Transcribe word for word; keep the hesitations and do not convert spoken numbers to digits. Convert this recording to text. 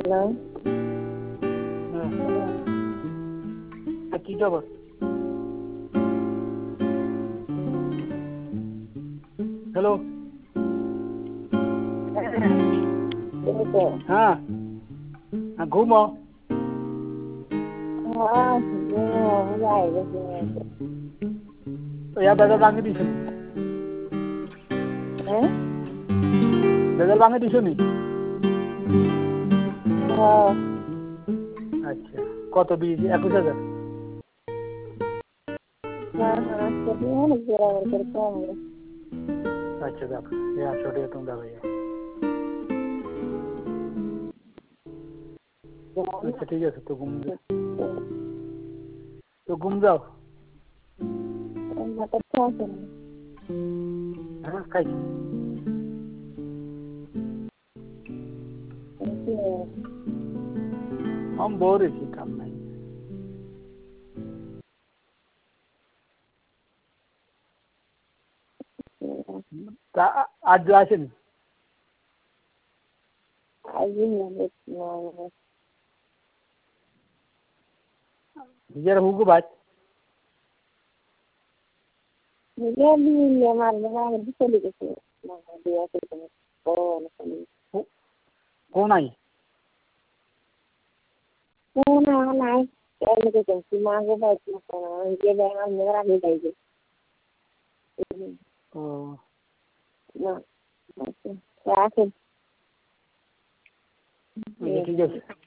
Hello. হ্যাঁ, hello. তা কি খবর? হ্যালো। হ্যাঁ, বলতে। হ্যাঁ, হ্যাঁ, ঘুমো। হ্যাঁ, ঘুমো যাই ঘুমাইতে। তো ইয়া বেজাল ভাঙে দিছো নি? হ্যাঁ? বেজাল ভাঙে দিছো নি? হ্যাঁ। আচ্ছা, কত দিয়েছি? একুশ হাজার। হ্যাঁ, হ্যাঁ, সেটি অনেক বরাবর করে কম। আচ্ছা যাক, এই আটশো টাকা তুমি দেবে। আচ্ছা ঠিক আছে, তো ঘুম যাও। তো ঘুম যাও। মাথা খাওয়া না। হ্যাঁ, খাইছি। हम बोर ही काम नहीं। তা আজ আসেনি? নিজের হুকু বাজ কোন আই ও রাখেন। ঠিক আছে।